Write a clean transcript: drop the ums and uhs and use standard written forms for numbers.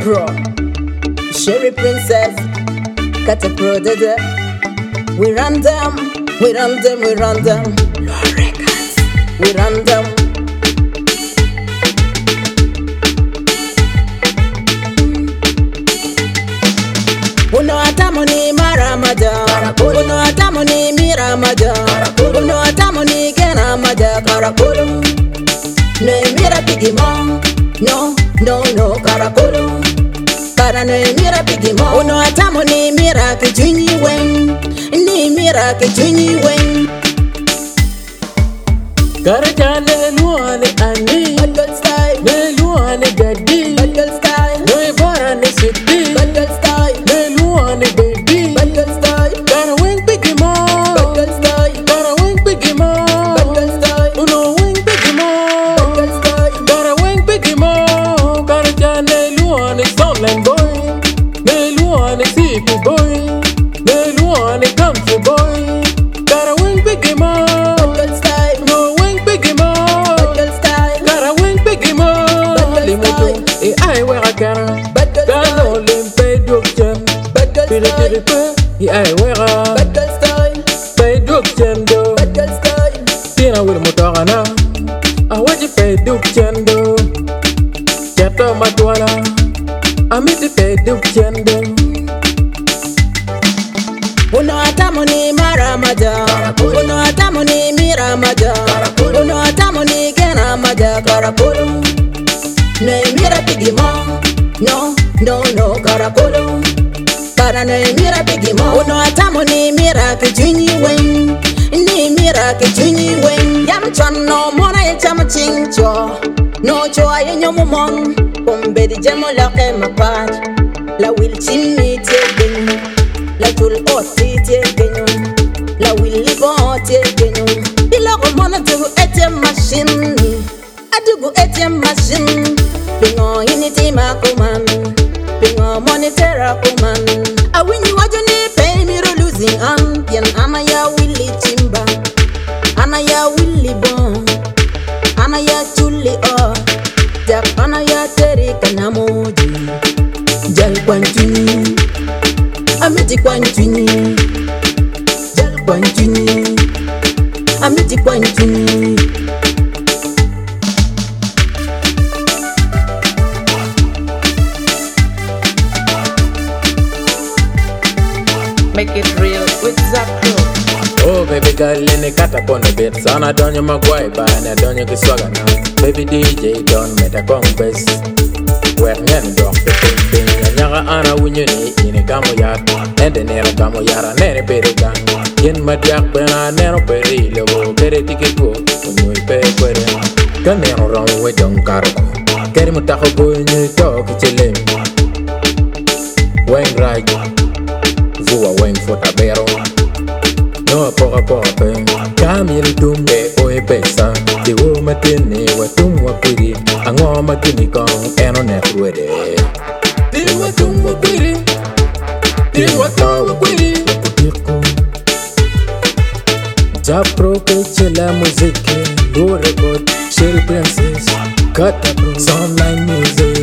Pro, Sherry Princess, Kata Pro, Dada. We run them, we run them, we run them. Lord Records, we run them. Uno atamoni maramada, uno atamoni miramada, uno atamoni gena mada karakolo. No mira pigimo, no karakolo. Para no mira pigimo, uno atamoni mira kijuni wen, ni mira kijuni wen. Karakale luane ani, Battle style, ne luane gadi, battle style, no ibara ne sidi, battle style, ne luane baby. battle style, Gotta wing biggie more, battle style, gotta wing biggie more, battle style, uno wing biggie more, battle style. gotta wing biggie more. Karakale ne luane soundline boy, ne luane sippy boy, ne luane country boy. Gotta wing biggie more. Battle style, No wing biggie more, battle style, gotta wing biggie more. Limoto, e ai wera cara, battle gano style, limpe dukchen. battle Pili style, e ai wera, battle style, pe dukchen do. battle style. Tina wil motogana, awaji pe dukchen do. Chato matwala, amiti pe dukchen do. Uno atamoni maramada, uno atamoni miramada, uno atamoni gena mada karakolo. No mira pigimo, no karakolo. Para no mira pigimo, uno atamoni mira kijuni wen, ni mira kijuni wen. Yam chan no mona e chama chingcho, no choa ye nyomumong, pombe di jemo la kemapat, la wil chimni tegen. La tul oti tie genyo, la willi bon tie genyo. Ila ko mona dugu ATM machine, adugu ATM machine. Bingo initi makuman, bingo monetera kuman. A winni wajoni pay me ro losing yen anaya willi timba, anaya willi bon, anaya chuli o, jak anaya teri kanamoji, jal kwantini. Amiti kwantini, jal kwantini, amiti kwantini. Make it real with Zapro. Oh baby girl, in kata pono bit. Sana donyo magwai ba na donyo kiswaga na. Baby DJ don meta kongbes. Wek nyen dok te ping ping. Nyaga ana wunyuni ini kamo yar. Nende nero kamo yara nene pere gang. Yen madiak pena nero peri lewo. Kere tikiko unyui pe kwere. Ka nero rong we jong karko. Kere mutako go nyui toki chilem. Weng right. Vua weng fotabero. No poca poca, Camille tumbe oe pesa. The woman tini wa tumwa piri. Ango matini kong eno netruede. Tiwa tumwa piri. Tiwa tawa piri. Zapro ke chela muziki. Do record, Sherry Princess. Kata pro, soundline music.